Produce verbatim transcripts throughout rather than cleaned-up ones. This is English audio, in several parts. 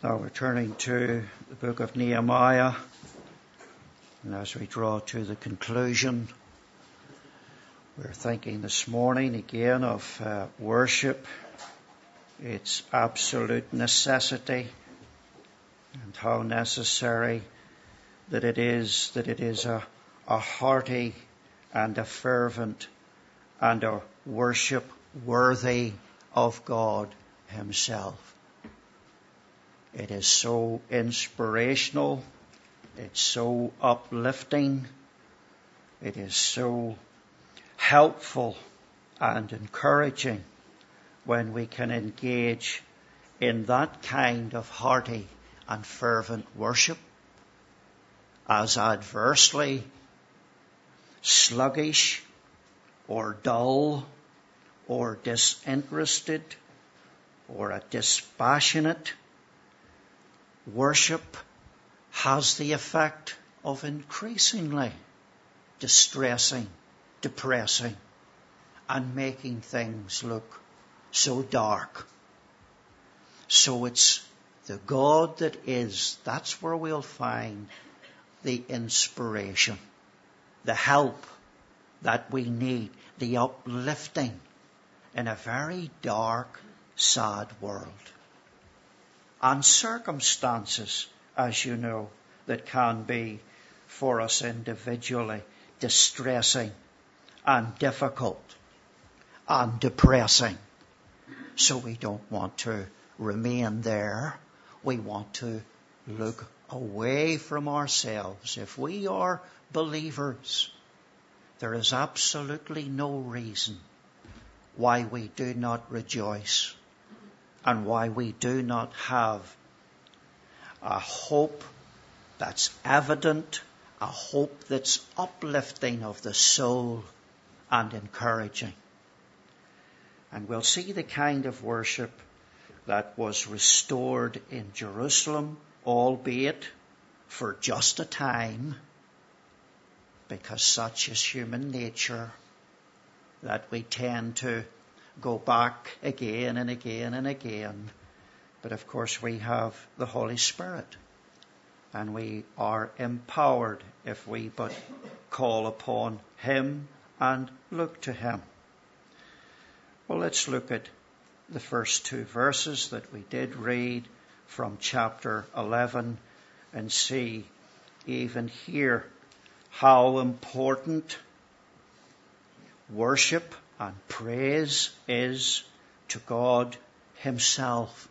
Now we're turning to the book of Nehemiah, and as we draw to the conclusion, we're thinking this morning again of uh, worship, its absolute necessity, and how necessary that it is that it is a, a hearty and a fervent and a worship worthy of God Himself. It is so inspirational, it's so uplifting, it is so helpful and encouraging when we can engage in that kind of hearty and fervent worship, as adversely sluggish or dull or disinterested or a dispassionate worship has the effect of increasingly distressing, depressing, and making things look so dark. So it's the God that is, that's where we'll find the inspiration, the help that we need, the uplifting in a very dark, sad world. And circumstances, as you know, that can be for us individually distressing and difficult and depressing. So we don't want to remain there. We want to look away from ourselves. If we are believers, there is absolutely no reason why we do not rejoice and why we do not have a hope that's evident, a hope that's uplifting of the soul and encouraging. And we'll see the kind of worship that was restored in Jerusalem, albeit for just a time, because such is human nature that we tend to go back again and again and again. But of course we have the Holy Spirit, and we are empowered if we but call upon Him and look to Him. Well, let's look at the first two verses that we did read from chapter eleven and see even here how important worship and praise is to God Himself.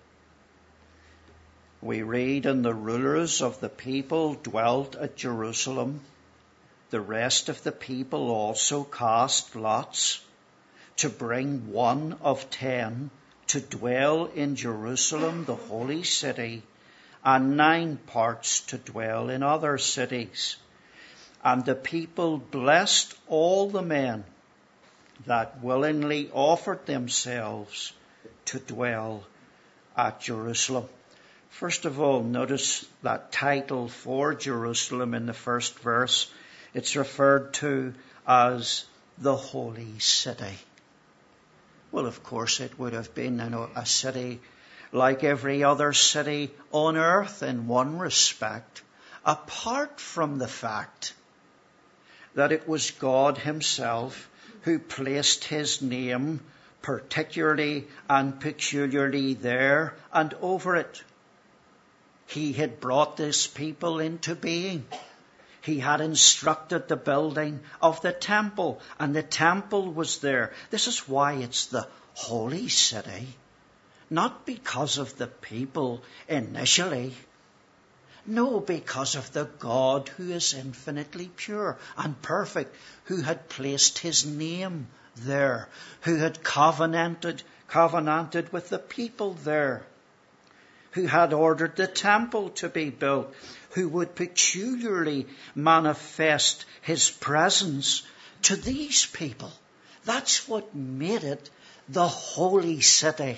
We read, "And the rulers of the people dwelt at Jerusalem. The rest of the people also cast lots to bring one of ten to dwell in Jerusalem, the holy city, and nine parts to dwell in other cities. And the people blessed all the men that willingly offered themselves to dwell at Jerusalem." First of all, notice that title for Jerusalem in the first verse. It's referred to as the Holy City. Well, of course, it would have been, you know, a city like every other city on earth in one respect, apart from the fact that it was God Himself who placed His name particularly and peculiarly there and over it. He had brought this people into being. He had instructed the building of the temple, and the temple was there. This is why it's the holy city, not because of the people initially. No, because of the God who is infinitely pure and perfect, who had placed His name there, who had covenanted, covenanted with the people there, who had ordered the temple to be built, who would peculiarly manifest His presence to these people. That's what made it the holy city.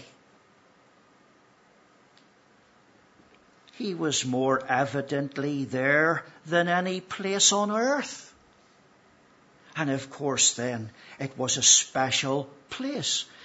He was more evidently there than any place on earth. And of course then, it was a special place.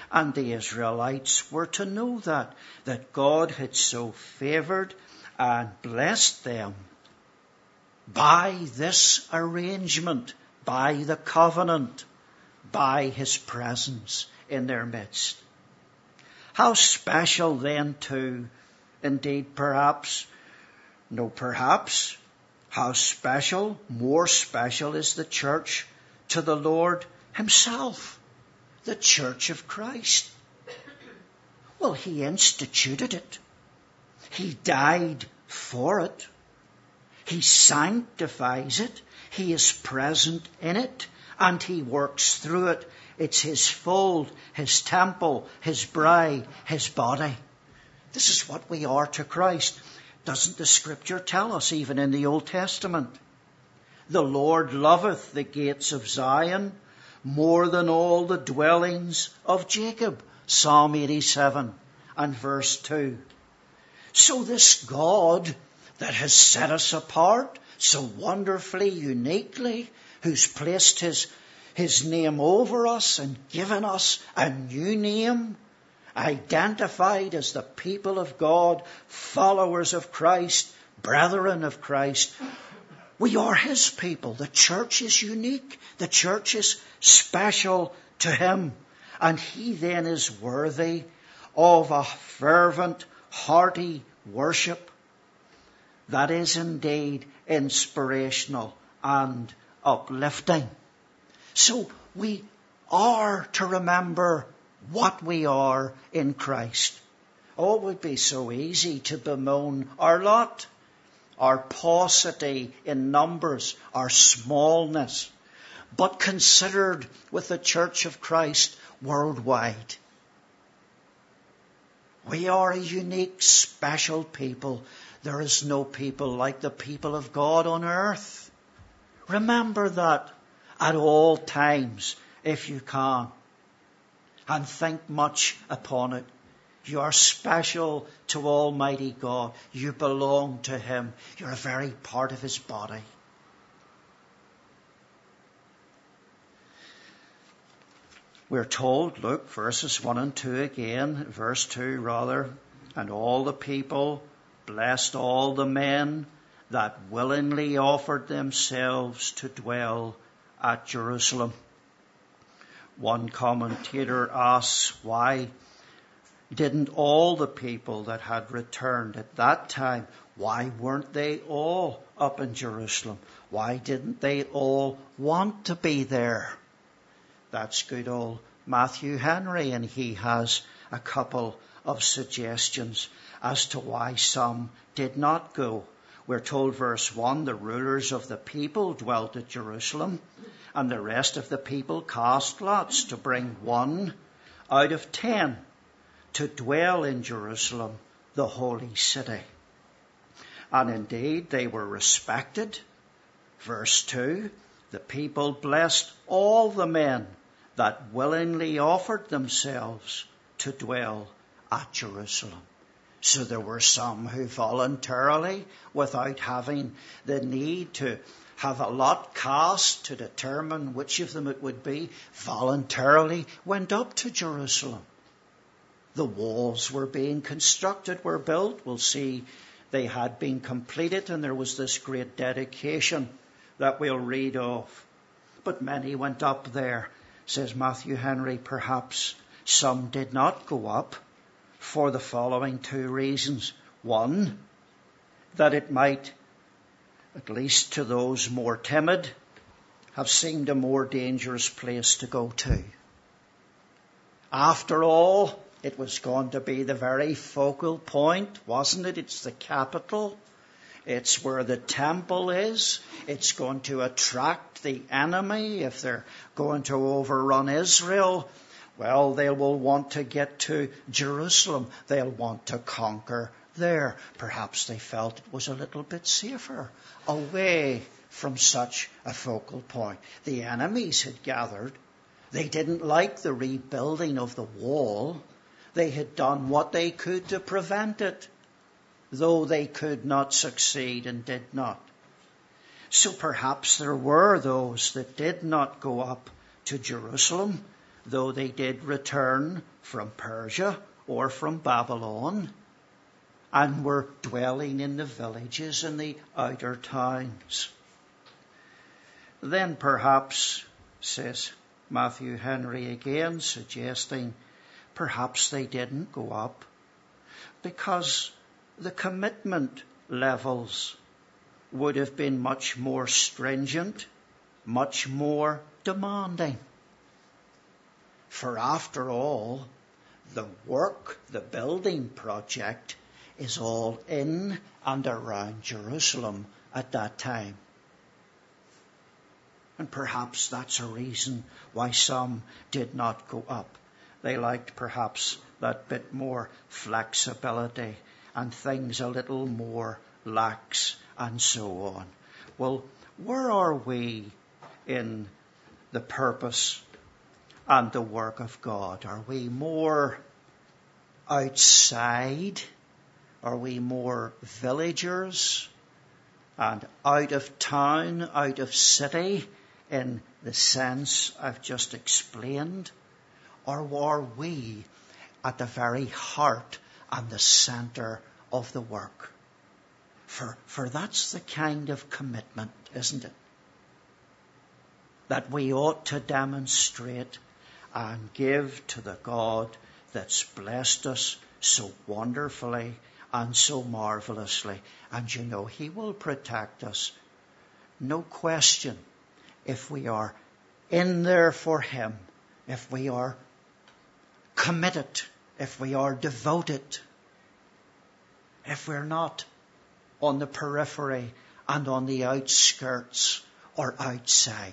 And the Israelites were to know that, that God had so favoured and blessed them by this arrangement, by the covenant, by his presence in their midst. How special then too, indeed perhaps, no perhaps, how special, more special is the church to the Lord himself, the church of Christ. Well, he instituted it. He died for it. He sanctifies it. He is present in it. And he works through it. It's his fold, his temple, his bride, his body. This is what we are to Christ. Doesn't the scripture tell us, even in the Old Testament? The Lord loveth the gates of Zion more than all the dwellings of Jacob. Psalm eighty-seven and verse two. So this God that has set us apart so wonderfully, uniquely, who's placed his, his name over us and given us a new name, identified as the people of God, followers of Christ, brethren of Christ. We are his people. The church is unique. The church is special to him. And he then is worthy of a fervent, hearty worship that is indeed inspirational and uplifting. So we are to remember what we are in Christ. Oh, it would be so easy to bemoan our lot, our paucity in numbers, our smallness. But considered with the Church of Christ worldwide, we are a unique, special people. There is no people like the people of God on earth. Remember that at all times, if you can. And think much upon it. You are special to Almighty God. You belong to him. You're a very part of his body. We're told, look, verses one and two again, verse two rather, and all the people blessed all the men that willingly offered themselves to dwell at Jerusalem. One commentator asks, why didn't all the people that had returned at that time, why weren't they all up in Jerusalem? Why didn't they all want to be there? That's good old Matthew Henry, and he has a couple of suggestions as to why some did not go. We're told, verse one, the rulers of the people dwelt at Jerusalem, and the rest of the people cast lots to bring one out of ten to dwell in Jerusalem, the holy city. And indeed, they were respected. Verse two, the people blessed all the men that willingly offered themselves to dwell at Jerusalem. So there were some who voluntarily, without having the need to have a lot cast to determine which of them it would be, voluntarily went up to Jerusalem. The walls were being constructed, were built. We'll see they had been completed, and there was this great dedication that we'll read of. But many went up there, says Matthew Henry. Perhaps some did not go up for the following two reasons. One, that it might, at least to those more timid, have seemed a more dangerous place to go to. After all, it was going to be the very focal point, wasn't it? It's the capital. It's where the temple is. It's going to attract the enemy. If they're going to overrun Israel, well, they will want to get to Jerusalem. They'll want to conquer there. Perhaps they felt it was a little bit safer away from such a focal point. The enemies had gathered. They didn't like the rebuilding of the wall. They had done what they could to prevent it, though they could not succeed and did not. So perhaps there were those that did not go up to Jerusalem. though they did return from Persia or from Babylon and were dwelling in the villages and the outer towns. Then perhaps, says Matthew Henry again, suggesting perhaps they didn't go up because the commitment levels would have been much more stringent, much more demanding. For after all, the work, the building project, is all in and around Jerusalem at that time. And perhaps that's a reason why some did not go up. They liked perhaps that bit more flexibility and things a little more lax and so on. Well, where are we in the purpose and the work of God? Are we more outside? Are we more villagers and out of town, out of city in the sense I've just explained? Or are we at the very heart and the centre of the work? For, for that's the kind of commitment, isn't it? That we ought to demonstrate and give to the God that's blessed us so wonderfully and so marvellously. And you know, He will protect us. No question. If we are in there for Him, if we are committed, if we are devoted, if we're not on the periphery and on the outskirts or outside.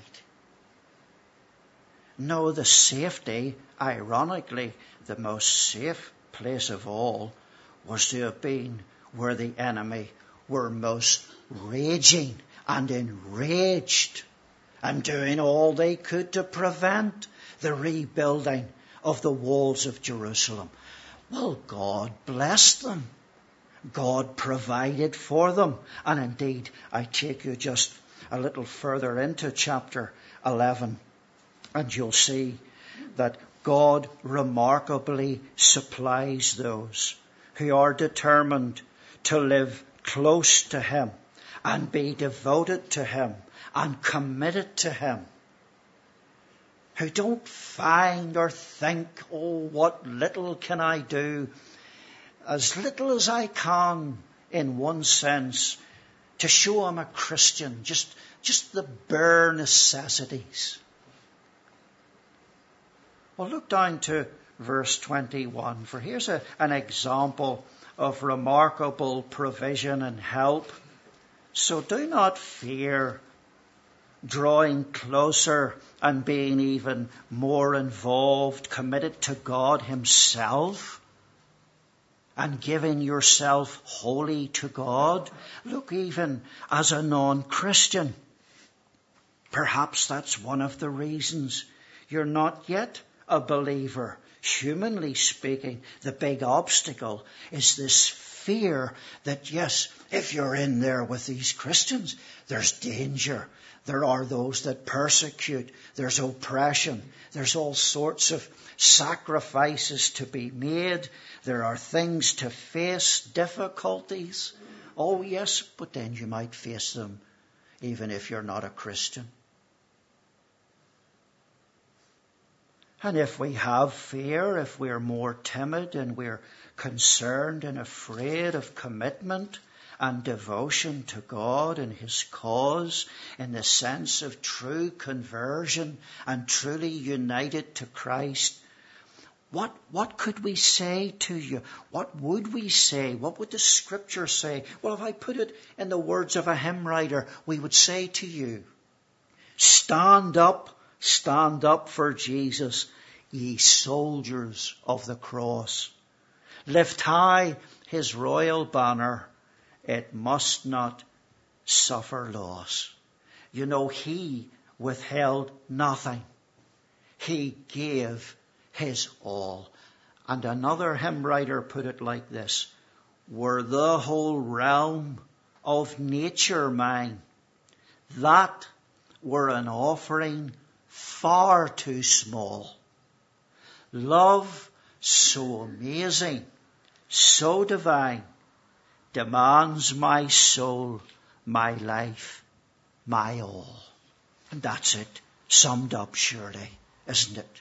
No, the safety, ironically, the most safe place of all was to have been where the enemy were most raging and enraged and doing all they could to prevent the rebuilding of the walls of Jerusalem. Well, God blessed them. God provided for them. And indeed, I take you just a little further into chapter eleven, and you'll see that God remarkably supplies those who are determined to live close to Him and be devoted to Him and committed to Him, who don't find or think, oh, what little can I do? As little as I can, in one sense, to show I'm a Christian, just, just the bare necessities. Well, look down to verse twenty-one, for here's a, an example of remarkable provision and help. So do not fear, drawing closer and being even more involved, committed to God Himself and giving yourself wholly to God. Look, even as a non-Christian, perhaps that's one of the reasons you're not yet a believer. Humanly speaking, the big obstacle is this fear that, yes, if you're in there with these Christians, there's danger. There are those that persecute. There's oppression. There's all sorts of sacrifices to be made. There are things to face, difficulties. Oh, yes, but then you might face them even if you're not a Christian. And if we have fear, if we're more timid and we're concerned and afraid of commitment and devotion to God and His cause in the sense of true conversion and truly united to Christ, what, what could we say to you? What would we say? What would the Scripture say? Well, if I put it in the words of a hymn writer, we would say to you, stand up, stand up for Jesus, ye soldiers of the cross. Lift high His royal banner, it must not suffer loss. You know, He withheld nothing. He gave His all. And another hymn writer put it like this: were the whole realm of nature mine, that were an offering far too small. Love so amazing, so divine, demands my soul, my life, my all. And that's it, summed up surely, isn't it?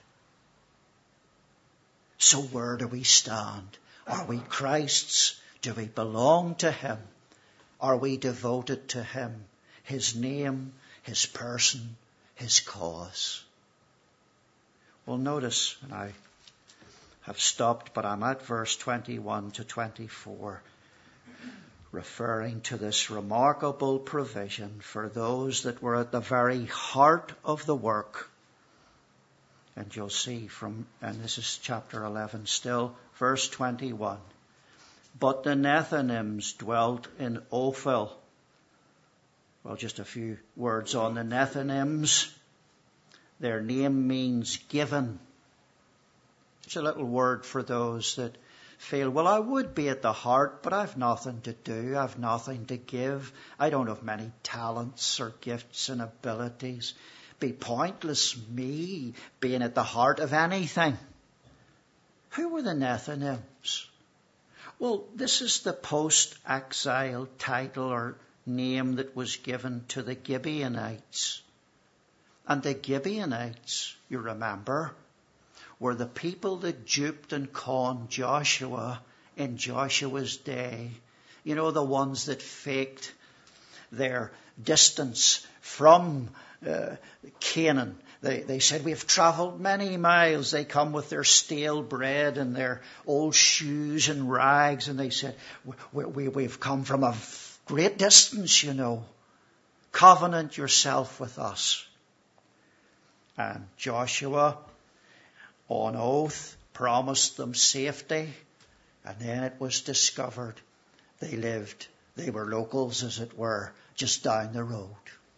So where do we stand? Are we Christ's? Do we belong to him? Are we devoted to him, his name, his person, his cause? Well, notice, and I have stopped, but I'm at verse twenty-one to twenty-four, referring to this remarkable provision for those that were at the very heart of the work. And you'll see from, and this is chapter eleven still, verse twenty-one. But the Nethinims dwelt in Ophel. Well, just a few words on the Nethinims. Their name means given. It's a little word for those that feel, well, I would be at the heart, but I've nothing to do. I've nothing to give. I don't have many talents or gifts and abilities. Be pointless me being at the heart of anything. Who were the Nethinims? Well, this is the post-exile title or name that was given to the Gibeonites. And the Gibeonites, you remember, were the people that duped and conned Joshua in Joshua's day. You know, the ones that faked their distance from uh, Canaan. They, they said, we've travelled many miles. They come with their stale bread and their old shoes and rags. And they said, we, we, we've come from a great distance, you know. Covenant yourself with us. And Joshua, on oath, promised them safety. And then it was discovered they lived, they were locals, as it were, just down the road.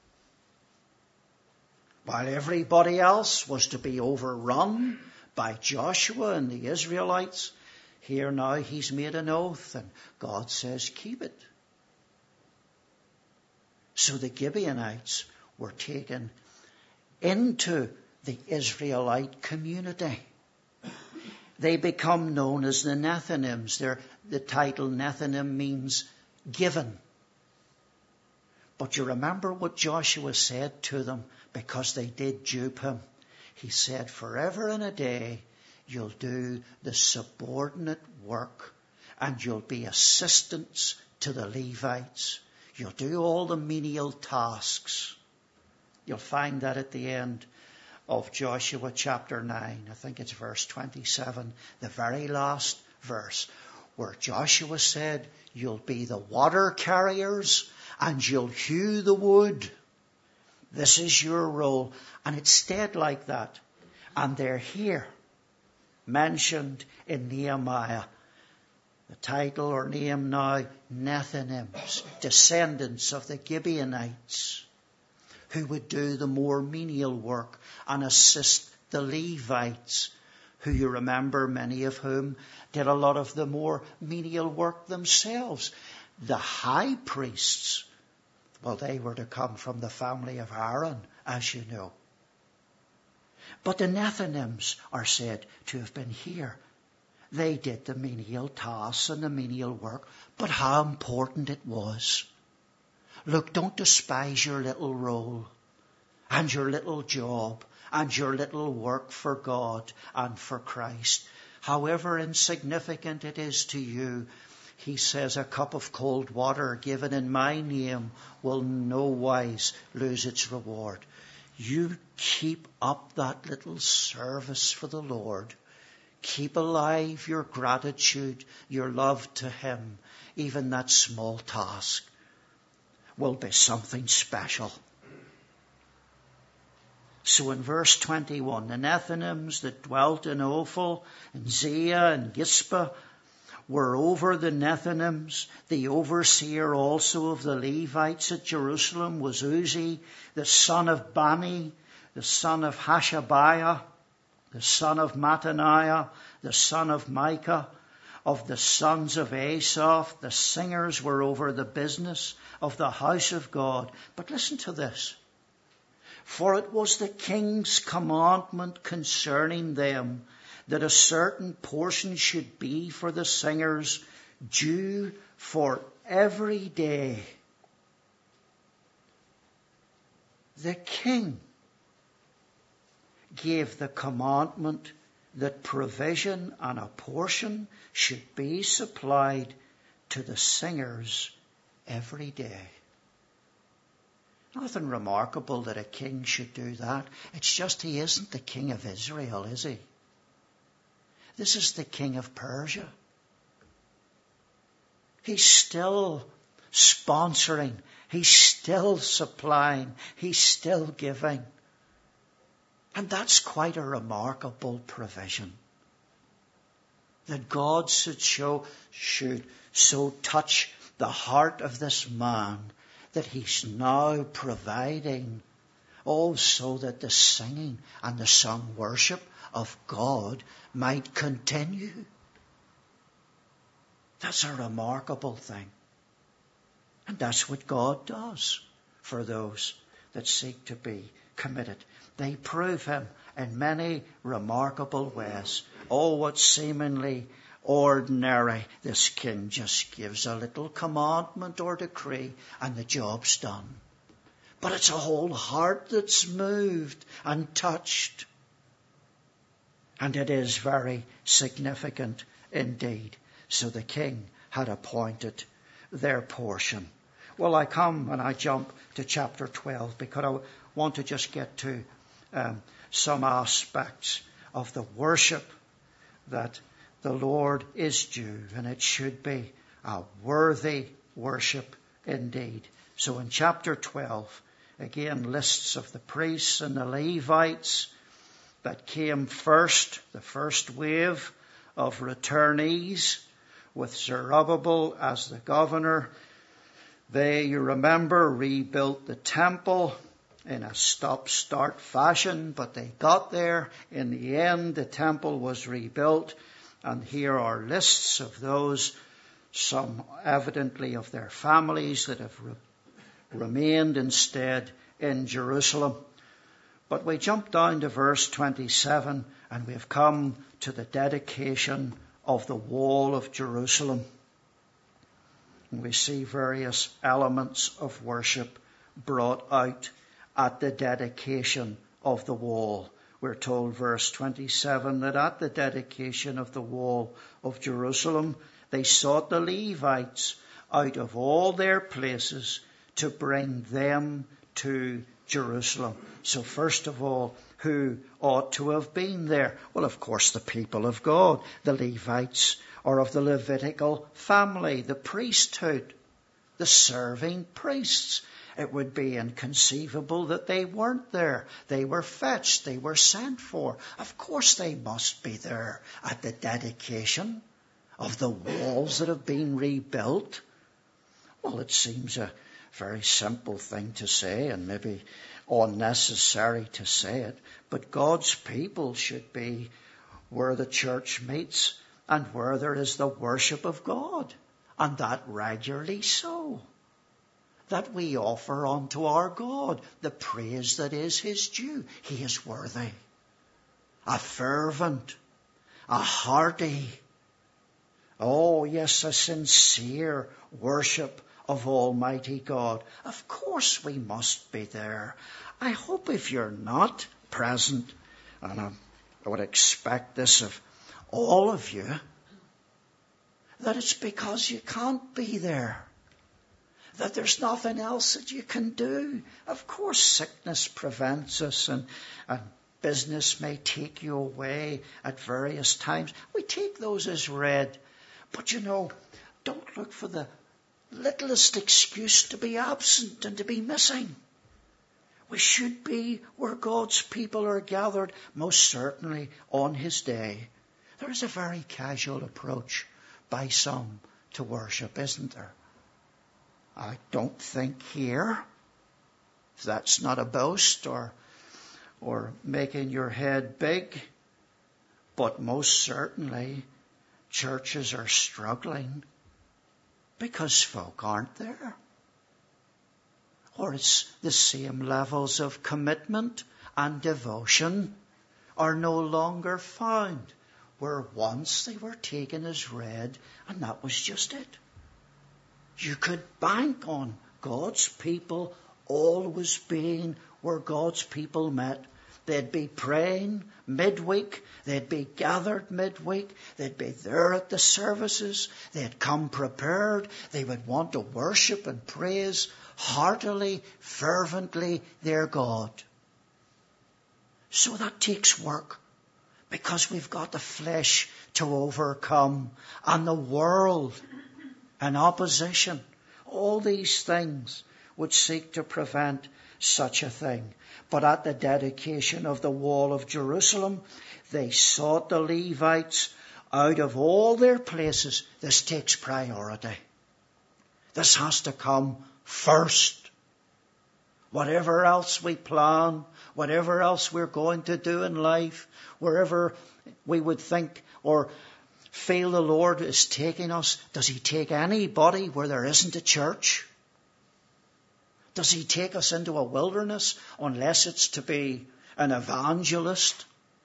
While everybody else was to be overrun by Joshua and the Israelites, here now he's made an oath and God says, keep it. So the Gibeonites were taken into the Israelite community. They become known as the Nethinims. They're, the title Nethinim means given. But you remember what Joshua said to them because they did dupe him. He said, forever and a day you'll do the subordinate work and you'll be assistants to the Levites. You'll do all the menial tasks. You'll find that at the end of Joshua chapter nine. I think it's verse twenty-seven, the very last verse, where Joshua said, you'll be the water carriers and you'll hew the wood. This is your role. And it stayed like that. And they're here, mentioned in Nehemiah. The title or name now, Nethinims, descendants of the Gibeonites, who would do the more menial work and assist the Levites, who you remember, many of whom did a lot of the more menial work themselves. The high priests, well, they were to come from the family of Aaron, as you know. But the Nethinims are said to have been here. They did the menial tasks and the menial work, but how important it was. Look, don't despise your little role and your little job and your little work for God and for Christ. However insignificant it is to you, he says, a cup of cold water given in my name will no wise lose its reward. You keep up that little service for the Lord. Keep alive your gratitude, your love to him. Even that small task will be something special. So in verse twenty-one, the Nethinims that dwelt in Ophel and Zia and Gispa were over the Nethinims. The overseer also of the Levites at Jerusalem was Uzzi, the son of Bani, the son of Hashabiah, the son of Mattaniah, the son of Micah. Of the sons of Asaph, the singers were over the business of the house of God. But listen to this. For it was the king's commandment concerning them that a certain portion should be for the singers, due for every day. The king gave the commandment that provision and a portion should be supplied to the singers every day. Nothing remarkable that a king should do that. It's just he isn't the king of Israel, is he? This is the king of Persia. He's still sponsoring. He's still supplying. He's still giving. And that's quite a remarkable provision. That God should show, should so touch the heart of this man that he's now providing also that the singing and the sung worship of God might continue. That's a remarkable thing. And that's what God does for those that seek to be committed. They prove him in many remarkable ways. Oh, what seemingly ordinary. This king just gives a little commandment or decree and the job's done. But it's a whole heart that's moved and touched. And it is very significant indeed. So the king had appointed their portion. Well, I come and I jump to chapter twelve because I want to just get to um, some aspects of the worship that the Lord is due, and it should be a worthy worship indeed. So in chapter twelve, again, lists of the priests and the Levites that came first, the first wave of returnees with Zerubbabel as the governor. They, you remember, rebuilt the temple in a stop-start fashion, but they got there. In the end, the temple was rebuilt. And here are lists of those, some evidently of their families that have re- remained instead in Jerusalem. But we jump down to verse twenty-seven and we have come to the dedication of the wall of Jerusalem. And we see various elements of worship brought out at the dedication of the wall. We're told, verse twenty-seven, that at the dedication of the wall of Jerusalem, they sought the Levites out of all their places to bring them to Jerusalem. So first of all, who ought to have been there? Well, of course, the people of God. The Levites are of the Levitical family, the priesthood, the serving priests. It would be inconceivable that they weren't there. They were fetched. They were sent for. Of course they must be there at the dedication of the walls that have been rebuilt. Well, it seems a very simple thing to say and maybe unnecessary to say it, but God's people should be where the church meets and where there is the worship of God, and that regularly so. That we offer unto our God the praise that is his due. He is worthy. A fervent, a hearty, oh yes, a sincere worship of Almighty God. Of course we must be there. I hope if you're not present, and I, I would expect this of all of you, that it's because you can't be there. That there's nothing else that you can do. Of course, sickness prevents us and, and business may take you away at various times. We take those as read. But you know, don't look for the littlest excuse to be absent and to be missing. We should be where God's people are gathered, most certainly on his day. There is a very casual approach by some to worship, isn't there? I don't think here, that's not a boast or or making your head big, but most certainly churches are struggling because folk aren't there. Or it's the same levels of commitment and devotion are no longer found. where once they were taken as read, and that was just it. You could bank on God's people always being where God's people met. They'd be praying midweek. They'd be gathered midweek. They'd be there at the services. They'd come prepared. They would want to worship and praise heartily, fervently their God. So that takes work, because we've got the flesh to overcome, and the world and opposition, all these things would seek to prevent such a thing. But at the dedication of the wall of Jerusalem, they sought the Levites out of all their places. This takes priority. This has to come first. Whatever else we plan, whatever else we're going to do in life, wherever we would think or feel the Lord is taking us, does he take anybody where there isn't a church? Does he take us into a wilderness unless it's to be an evangelist?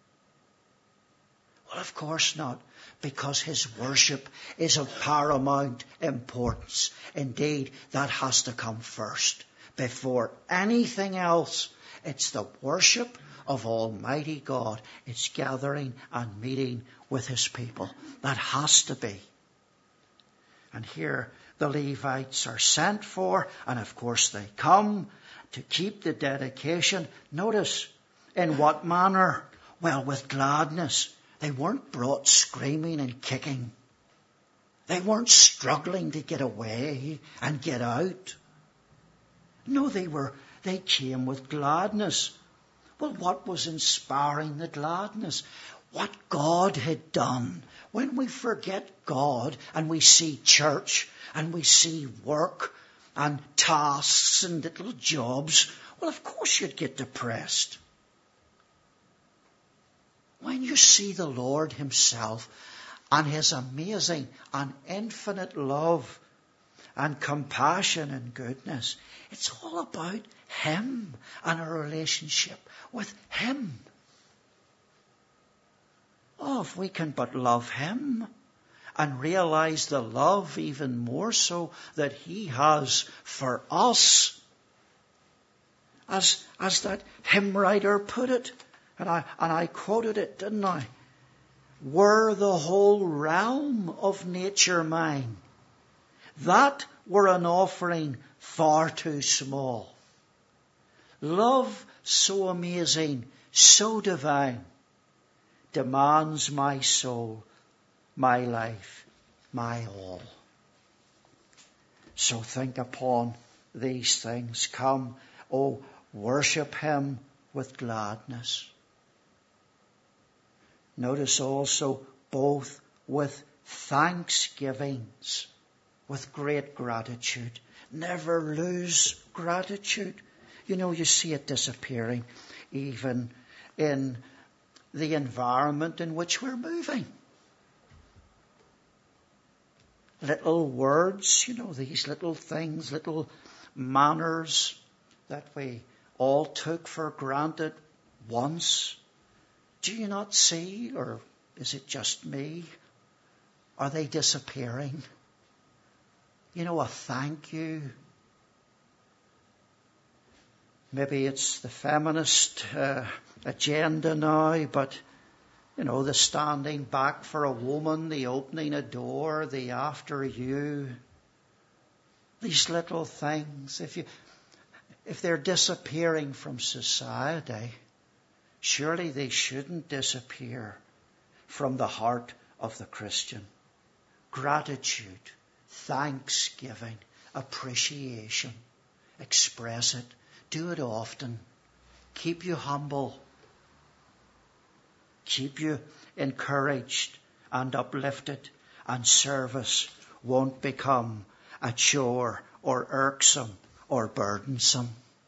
Well, of course not, because his worship is of paramount importance. Indeed, that has to come first. Before anything else, it's the worship of Almighty God. It's gathering and meeting with his people. That has to be. And here the Levites are sent for, and of course they come to keep the dedication. Notice, in what manner? Well, with gladness. They weren't brought screaming and kicking. They weren't struggling to get away and get out. No, they were, they came with gladness. Well, what was inspiring the gladness? What God had done. When we forget God and we see church and we see work and tasks and little jobs, well, of course you'd get depressed. When you see the Lord himself and his amazing and infinite love and compassion and goodness, it's all about him and our relationship with him. Oh, if we can but love him and realize the love even more so that he has for us. As, as that hymn writer put it, and I, and I quoted it, didn't I? Were the whole realm of nature mine, that were an offering far too small. Love so amazing, so divine, demands my soul, my life, my all. So think upon these things. Come, oh, worship him with gladness. Notice also both with thanksgivings, with great gratitude. Never lose gratitude. You know, you see it disappearing even in the environment in which we're moving. Little words, you know, these little things, little manners that we all took for granted once. Do you not see, or is it just me? Are they disappearing? You know, a thank you. Maybe it's the feminist uh, agenda now, but, you know, the standing back for a woman, the opening a door, the after you. These little things, if you, if they're disappearing from society, surely they shouldn't disappear from the heart of the Christian. Gratitude, thanksgiving, appreciation. Express it. Do it often. Keep you humble. Keep you encouraged and uplifted, and service won't become a chore or irksome or burdensome.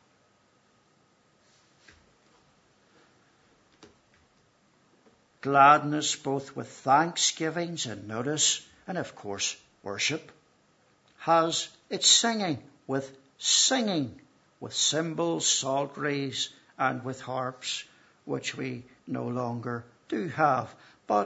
Gladness both with thanksgivings and notice, and of course worship, has its singing with singing, with cymbals, psalteries, and with harps, which we no longer do have. But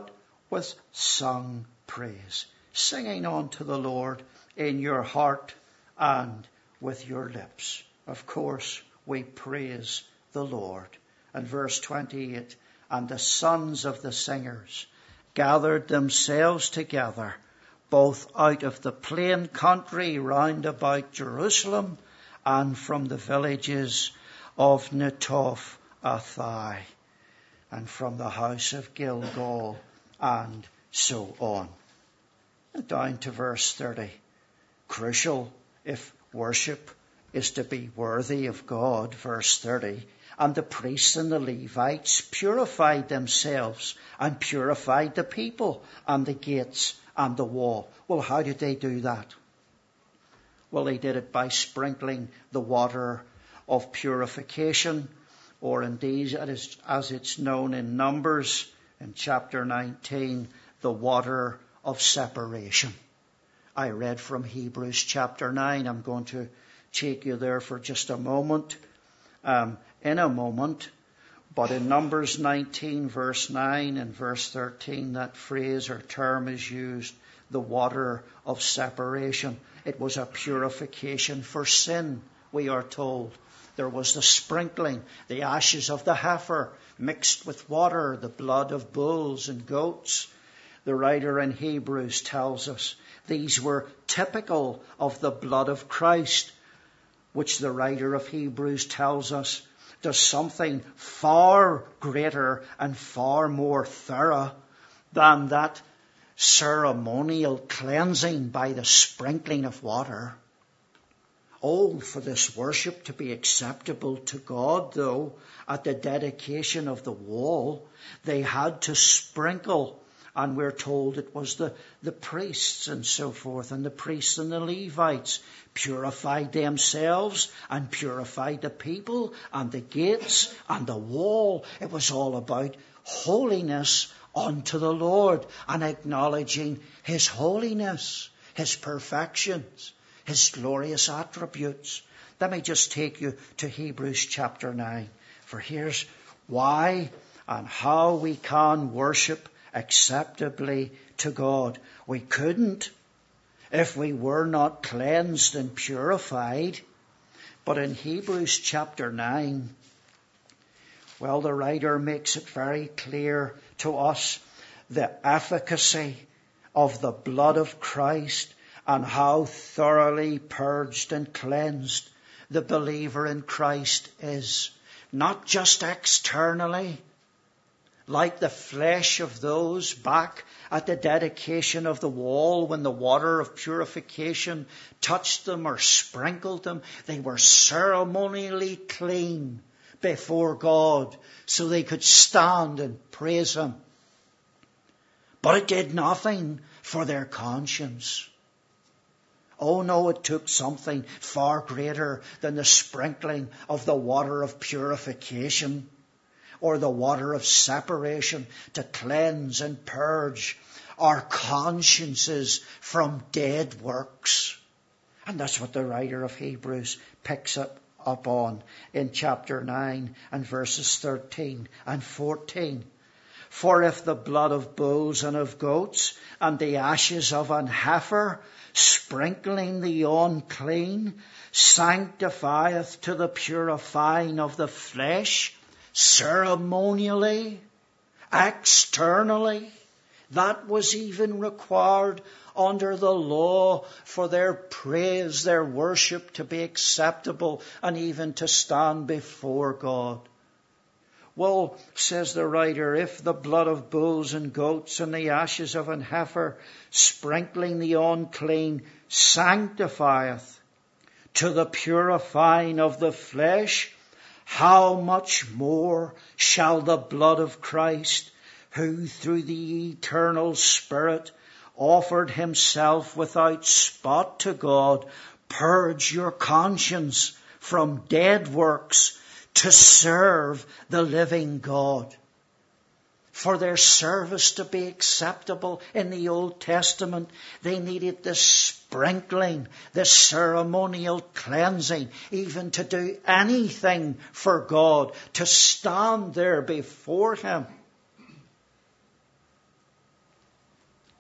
with sung praise, singing unto the Lord in your heart and with your lips. Of course, we praise the Lord. And verse twenty-eight, and the sons of the singers gathered themselves together, both out of the plain country round about Jerusalem and from the villages of Netoph Athai, and from the house of Gilgal, and so on. And down to verse thirty. Crucial if worship is to be worthy of God, verse thirty. And the priests and the Levites purified themselves and purified the people and the gates and the wall. Well, how did they do that? Well, they did it by sprinkling the water of purification, or indeed, as it's known in Numbers, in chapter nineteen, the water of separation. I read from Hebrews chapter nine. I'm going to take you there for just a moment, um, in a moment. But in Numbers nineteen, verse nine and verse thirteen, that phrase or term is used, the water of separation. It was a purification for sin, we are told. There was the sprinkling, the ashes of the heifer mixed with water, the blood of bulls and goats. The writer in Hebrews tells us these were typical of the blood of Christ, which the writer of Hebrews tells us does something far greater and far more thorough than that ceremonial cleansing by the sprinkling of water. Oh, for this worship to be acceptable to God, though, at the dedication of the wall, they had to sprinkle. And we're told it was the, the priests and so forth, and the priests and the Levites purified themselves and purified the people and the gates and the wall. It was all about holiness unto the Lord and acknowledging his holiness, his perfections, his glorious attributes. Let me just take you to Hebrews chapter nine, for here's why and how we can worship acceptably to God. We couldn't if we were not cleansed and purified. But in Hebrews chapter nine, well, the writer makes it very clear to us the efficacy of the blood of Christ and how thoroughly purged and cleansed the believer in Christ is. Not just externally, like the flesh of those back at the dedication of the wall when the water of purification touched them or sprinkled them. They were ceremonially clean before God so they could stand and praise him. But it did nothing for their conscience. Oh no, it took something far greater than the sprinkling of the water of purification or the water of separation to cleanse and purge our consciences from dead works. And that's what the writer of Hebrews picks up, up on in chapter nine and verses thirteen and fourteen. For if the blood of bulls and of goats and the ashes of an heifer, sprinkling the unclean, sanctifieth to the purifying of the flesh, ceremonially, externally, that was even required under the law for their praise, their worship to be acceptable and even to stand before God. Well, says the writer, if the blood of bulls and goats and the ashes of an heifer, sprinkling the unclean, sanctifieth to the purifying of the flesh, how much more shall the blood of Christ, who through the eternal Spirit offered himself without spot to God, purge your conscience from dead works to serve the living God. For their service to be acceptable in the Old Testament, they needed the sprinkling, the ceremonial cleansing, even to do anything for God, to stand there before him.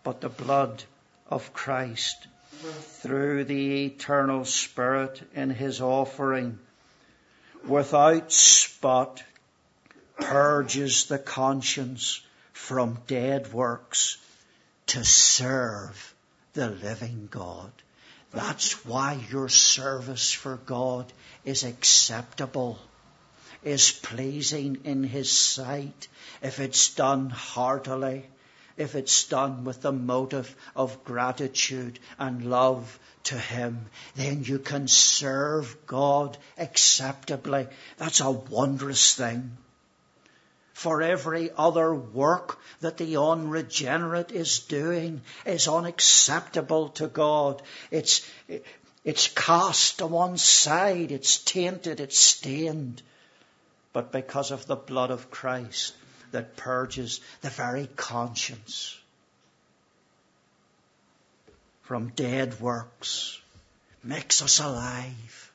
but the blood of Christ through the eternal Spirit in his offering without spot purges the conscience from dead works to serve the living God. That's why your service for God is acceptable, is pleasing in his sight, if it's done heartily, if it's done with the motive of gratitude and love to him, then you can serve God acceptably. That's a wondrous thing. For every other work that the unregenerate is doing is unacceptable to God. It's, it's cast to one side, it's tainted, it's stained. But because of the blood of Christ that purges the very conscience from dead works, makes us alive,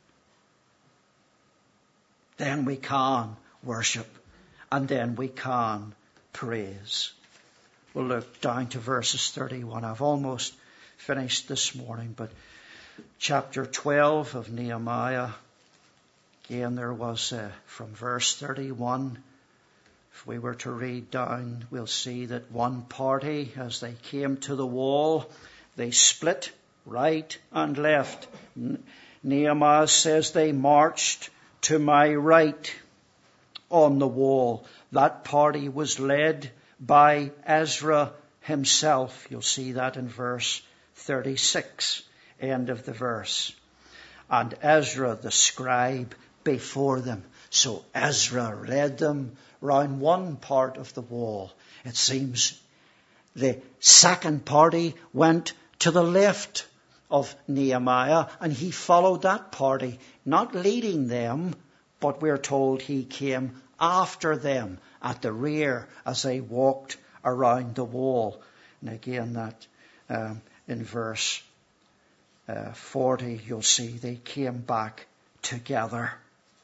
then we can worship. And then we can praise. We'll look down to verses thirty-one. I've almost finished this morning, but chapter twelve of Nehemiah, again there was uh, from verse thirty-one. If we were to read down, we'll see that one party, as they came to the wall, they split right and left. Nehemiah says they marched to my right on the wall. That party was led by Ezra himself. You'll see that in verse thirty-six, end of the verse. And Ezra the scribe before them. So Ezra led them round one part of the wall. It seems the second party went to the left of Nehemiah, and he followed that party, not leading them, but we're told he came after them at the rear as they walked around the wall. And again, that um, in verse uh, forty, you'll see they came back together.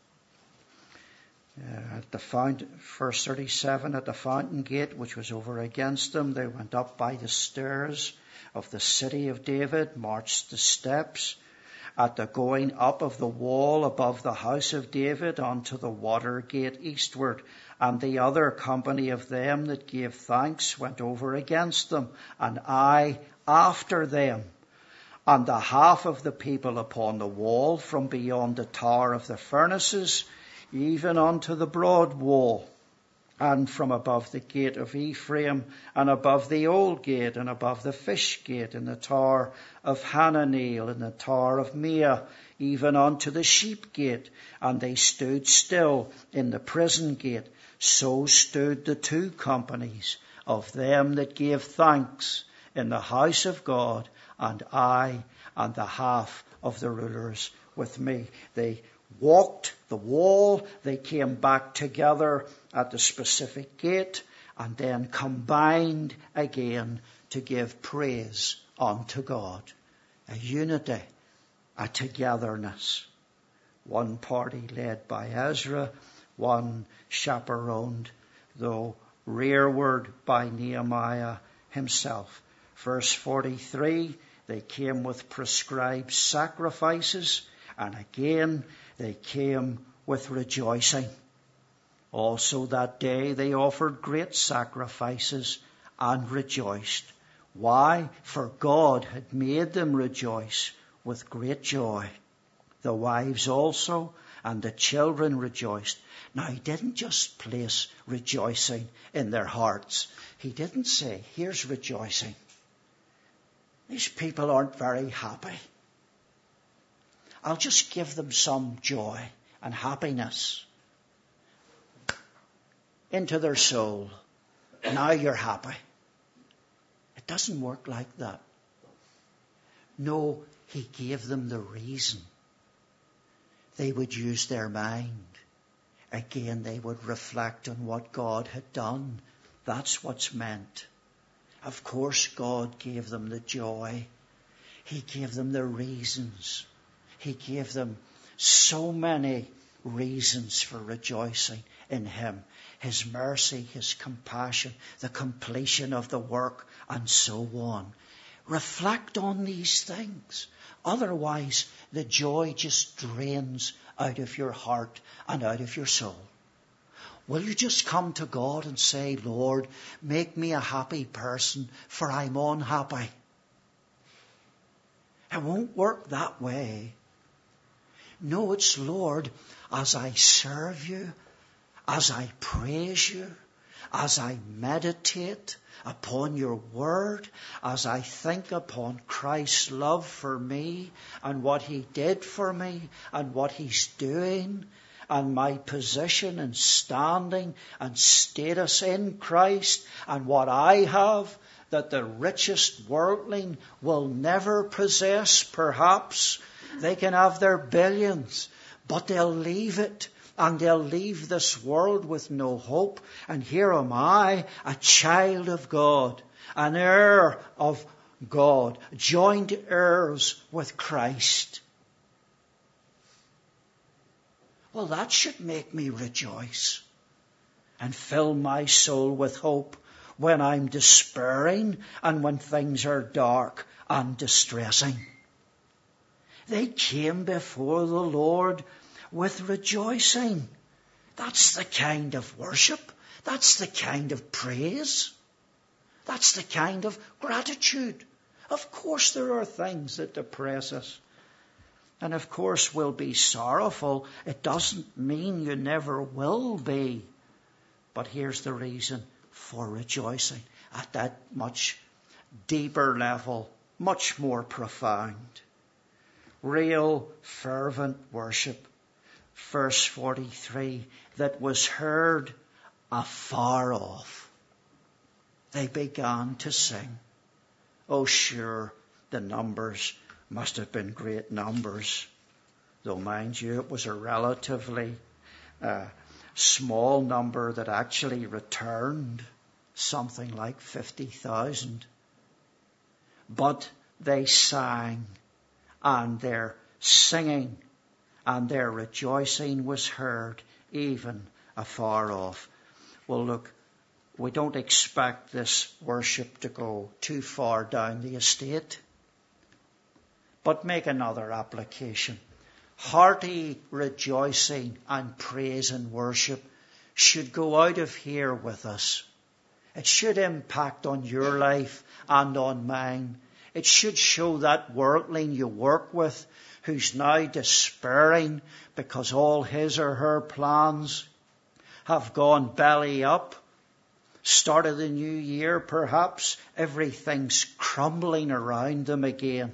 Uh, at the fountain, verse thirty-seven, at the fountain gate, which was over against them, they went up by the stairs of the city of David, marched the steps, at the going up of the wall above the house of David unto the water gate eastward. And the other company of them that gave thanks went over against them, and I after them. And the half of the people upon the wall from beyond the tower of the furnaces, even unto the broad wall, and from above the gate of Ephraim, and above the old gate, and above the fish gate, and the tower of Hananeel, and the tower of Meah, even unto the sheep gate. And they stood still in the prison gate. So stood the two companies of them that gave thanks in the house of God, and I and the half of the rulers with me. They walked the wall, they came back together at the specific gate, and then combined again to give praise unto God. A unity, a togetherness. One party led by Ezra, one chaperoned, though rearward, by Nehemiah himself. Verse forty-three, they came with prescribed sacrifices, and again they came with rejoicing. Also that day they offered great sacrifices and rejoiced. Why? For God had made them rejoice with great joy. The wives also and the children rejoiced. Now he didn't just place rejoicing in their hearts. He didn't say, here's rejoicing. These people aren't very happy. I'll just give them some joy and happiness into their soul. Now you're happy. It doesn't work like that. No, he gave them the reason. They would use their mind. Again, they would reflect on what God had done. That's what's meant. Of course, God gave them the joy. He gave them the reasons. He gave them so many reasons for rejoicing. in him, his mercy, his compassion, the completion of the work, and so on. Reflect on these things. Otherwise, the joy just drains out of your heart and out of your soul. Will you just come to God and say, Lord, make me a happy person, for I'm unhappy? It won't work that way. No, it's, Lord, as I serve you, as I praise you, as I meditate upon your word, as I think upon Christ's love for me and what he did for me and what he's doing and my position and standing and status in Christ and what I have that the richest worldling will never possess, perhaps. They can have their billions, but they'll leave it. And they'll leave this world with no hope. And here am I, a child of God, an heir of God, joined heirs with Christ. Well, that should make me rejoice and fill my soul with hope when I'm despairing and when things are dark and distressing. They came before the Lord with rejoicing. That's the kind of worship. That's the kind of praise. That's the kind of gratitude. Of course there are things that depress us. And of course we'll be sorrowful. It doesn't mean you never will be. But here's the reason for rejoicing at that much deeper level, much more profound. Real fervent worship. Verse forty-three, that was heard afar off. They began to sing. Oh, sure, the numbers must have been great numbers. Though, mind you, it was a relatively uh, small number that actually returned, something like fifty thousand. But they sang, and their singing and their rejoicing was heard even afar off. Well, look, we don't expect this worship to go too far down the estate. But make another application. Hearty rejoicing and praise and worship should go out of here with us. It should impact on your life and on mine. It should show that worldling you work with who's now despairing because all his or her plans have gone belly up. Start of the new year, perhaps, everything's crumbling around them again.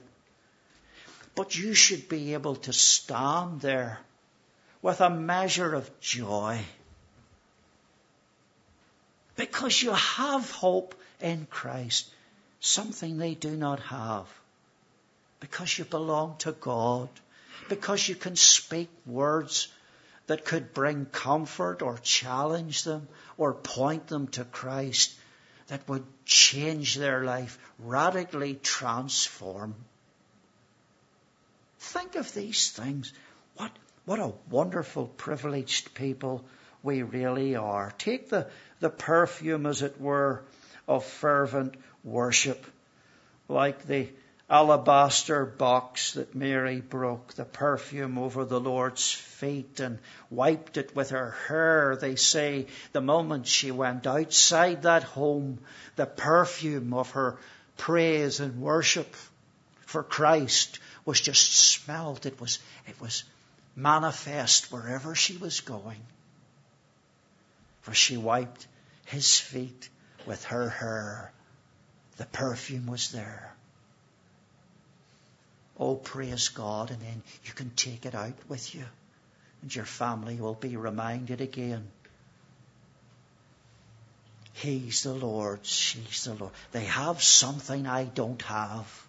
But you should be able to stand there with a measure of joy because you have hope in Christ, something they do not have. Because you belong to God, because you can speak words that could bring comfort or challenge them or point them to Christ that would change their life, radically transform. Think of these things. What, what a wonderful, privileged people we really are. Take the, the perfume, as it were, of fervent worship, like the alabaster box that Mary broke, the perfume over the Lord's feet and wiped it with her hair. They say the moment she went outside that home, the perfume of her praise and worship for Christ was just smelled. It was, it was manifest wherever she was going. For she wiped his feet with her hair. The perfume was there. Oh, praise God, and then you can take it out with you. And your family will be reminded again. He's the Lord, she's the Lord. They have something I don't have.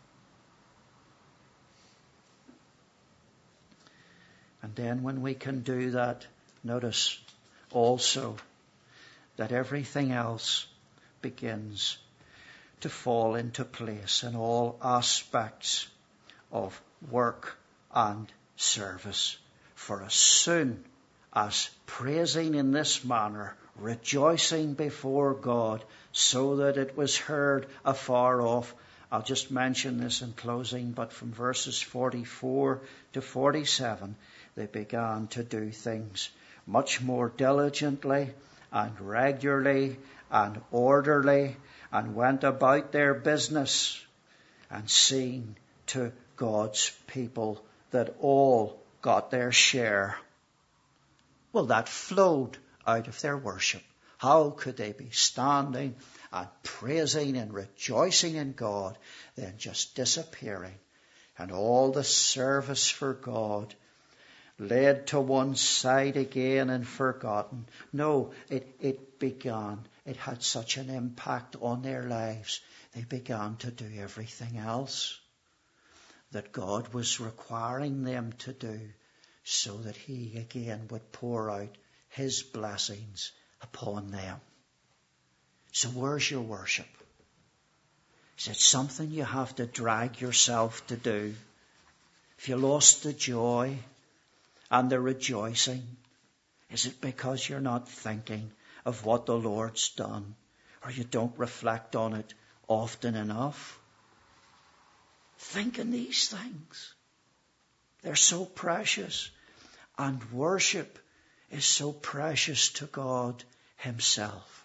And then when we can do that, notice also that everything else begins to fall into place in all aspects of work and service. For as soon as praising in this manner, rejoicing before God, so that it was heard afar off. I'll just mention this in closing, but from verses forty-four to forty-seven, they began to do things much more diligently and regularly and orderly, and went about their business and seen to God's people that all got their share. Well, that flowed out of their worship. How could they be standing and praising and rejoicing in God, then just disappearing, and all the service for God laid to one side again and forgotten? No, it, it began. It had such an impact on their lives. They began to do everything else that God was requiring them to do, so that he again would pour out his blessings upon them. So where's your worship? Is it something you have to drag yourself to do? If you lost the joy and the rejoicing, is it because you're not thinking of what the Lord's done, or you don't reflect on it often enough? Think on these things. They're so precious, and worship is so precious to God himself.